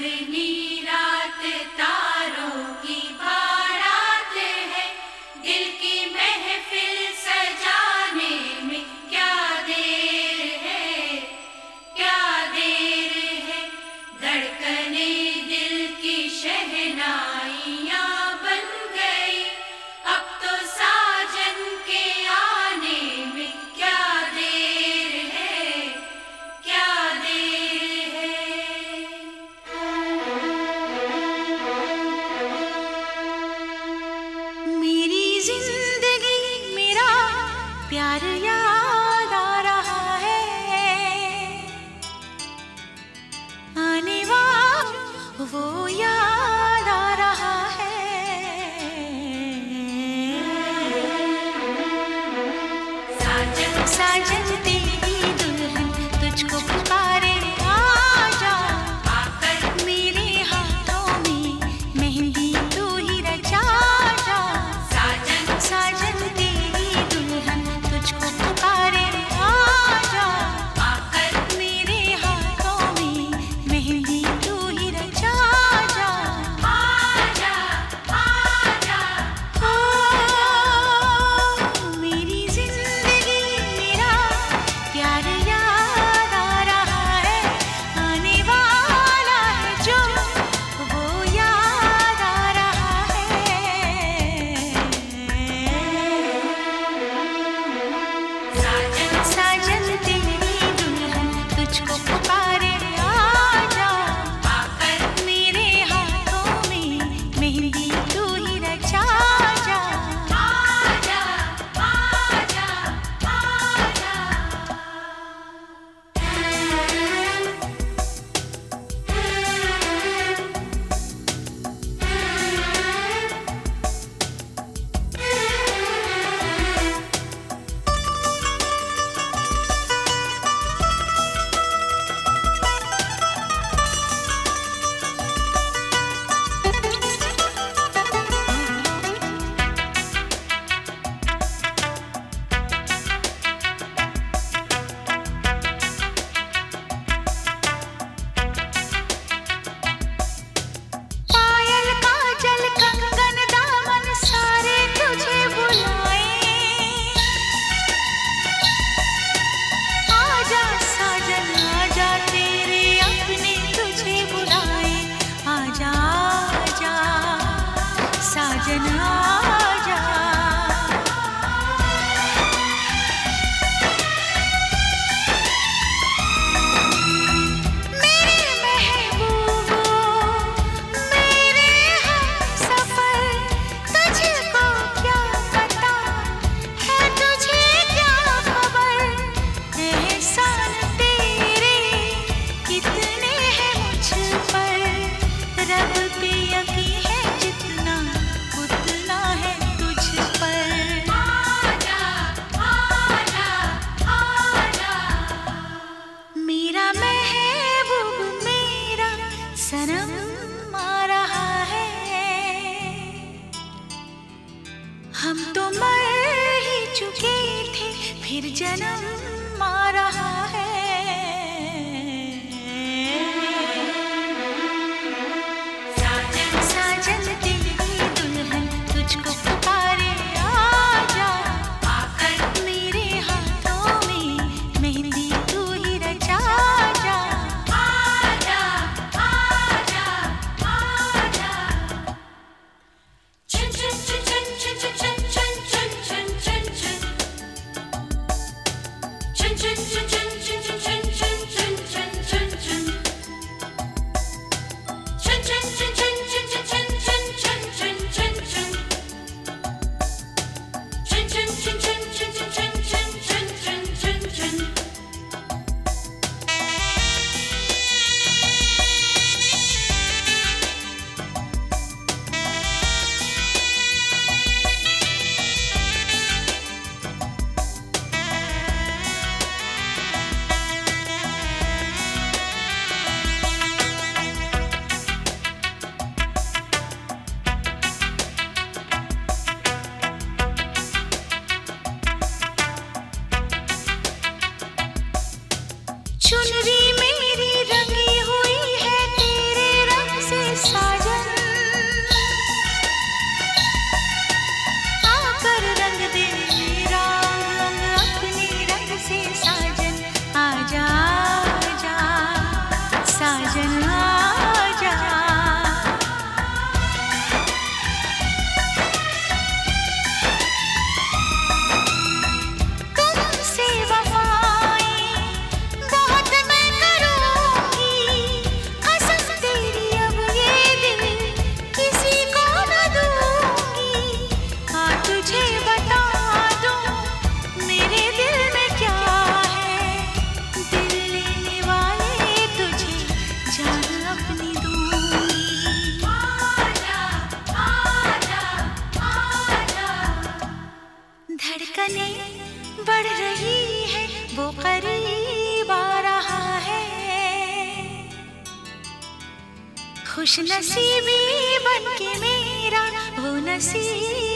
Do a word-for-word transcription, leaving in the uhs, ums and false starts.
चांदनी रात तारों की बारात है, दिल की महफिल सजाने में क्या देर है, क्या देर है। धड़कने दिल की शहनाइयाँ बन गई, अब तो साजन के आने में क्या देर है, क्या देर है। मेरी जिंदगी मेरा प्यार याद आ रहा है, आने वाला वो याद आ रहा है। साजन साजन तेरी दुल्हन तुझको पुकारे, आजा आकर मेरे हाथों में मेहंदी तू ही रचा जा। साजन साजन तेरी दुल्हन तुझको पुकारे, आजा आकर मेरे हाथों में मेहंदी तू ही रचा जा। आजा आजा ओ मेरी जिंदगी मेरा प्यार याद आ रहा है, आने वाला है जो वो याद आ रहा है। साजन साजन तेरी दुल्हन तुझको पुकारे, आजा आकर मेरे हाथों में मेहंदी तू ही रचा जा। आजा आजा आजा। पायल काजल कंगन दामन सारे तुझे बुलाए, आजा साजन आजा तेरे अपने तुझे बुलाए। आजा आजा साजन आजा। मेरे महबूबो मेरे हमसफर, तुझको क्या पता है, तुझे क्या खबर, एहसान तेरे कितने हैं मुझ पर। रब पे यकीन है जितना, उतना है तुझ पर। आजा आजा आजा। मेरा महबूब मेरा सनम आ रहा है, हम तो मर ही चुके थे फिर जन्म आ रहा है। साजन साजन तेरी दुल्हन तुझको पुकारे, आजा आकर मेरे हाथों में मेहंदी तू ही रचा जा। आजा आजा आजा। चुन चुन चुन चुन चुन चुन चुन चुन चुन चुन चुन चुन चुन चुन चुन चुन चुन खुश नसीबी बन के मेरा वो नसीब